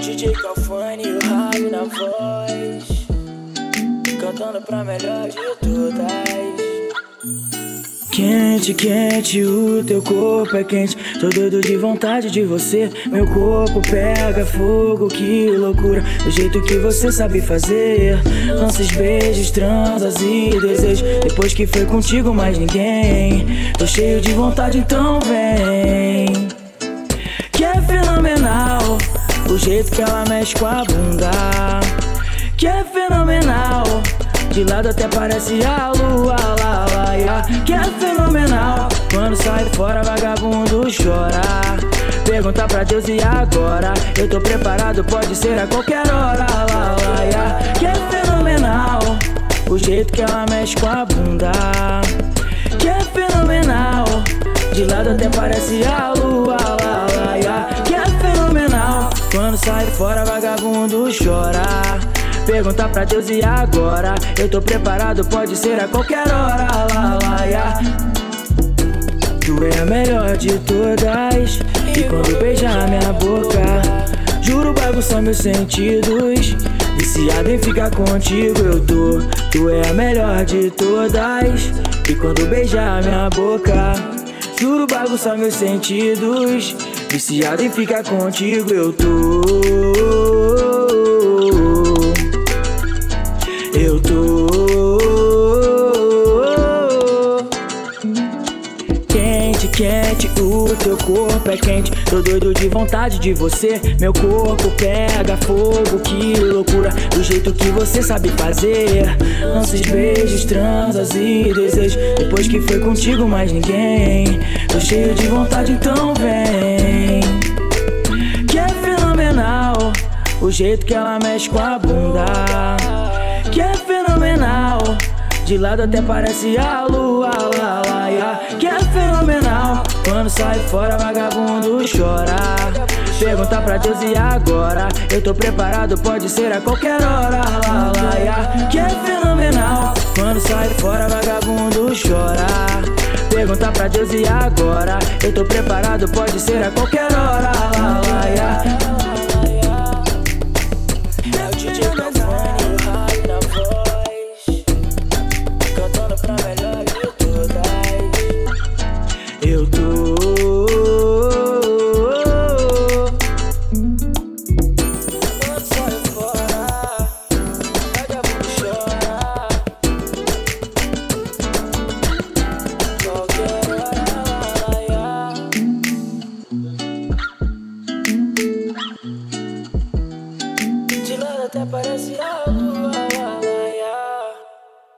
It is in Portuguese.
DJ Calfani e o Rabi na voz, cantando pra melhor de todas. Quente, quente, o teu corpo é quente. Tô doido de vontade de você. Meu corpo pega fogo, que loucura. Do jeito que você sabe fazer. Lances, beijos, transas e desejos. Depois que foi contigo mais ninguém. Tô cheio de vontade, então vem. Que é fenomenal o jeito que ela mexe com a bunda. Que é fenomenal, de lado até parece a lua, lá, lá, lá. Que é fenomenal, quando sai fora vagabundo chora. Pergunta pra Deus e agora, eu tô preparado, pode ser a qualquer hora, lá, lá, lá. Que é fenomenal, o jeito que ela mexe com a bunda. Que é fenomenal, de lado até parece a lua, lá, lá, lá. Que é fenomenal, quando sai fora vagabundo chora. Pergunta pra Deus e agora, eu tô preparado, pode ser a qualquer hora, lá, lá, lá. Tu é a melhor de todas, e quando beija minha boca, juro bagunça meus sentidos. Viciado em ficar contigo eu tô. Tu é a melhor de todas, e quando beija minha boca, juro bagunça meus sentidos. Viciado em ficar contigo eu tô. Eu tô quente, quente, o teu corpo é quente. Tô doido de vontade de você. Meu corpo pega fogo, que loucura. Do jeito que você sabe fazer. Lances, beijos, transas e desejos. Depois que foi contigo mais ninguém. Tô cheio de vontade, então vem. Que é fenomenal o jeito que ela mexe com a bunda. Que é fenomenal, de lado até parece a lua, lá, lá, lá. Que é fenomenal, quando sai fora vagabundo chora. Pergunta pra Deus e agora, eu tô preparado, pode ser a qualquer hora, lá, lá, lá. Que é fenomenal, quando sai fora vagabundo chora. Pergunta pra Deus e agora, eu tô preparado, pode ser a qualquer hora, lá, lá, lá. É o DJ Calfani e o Rabi na voz, cantando pra melhor de todas. Eu tô quando sai fora, vagabundo chora. Qualquer hora, de lado até parece a lua.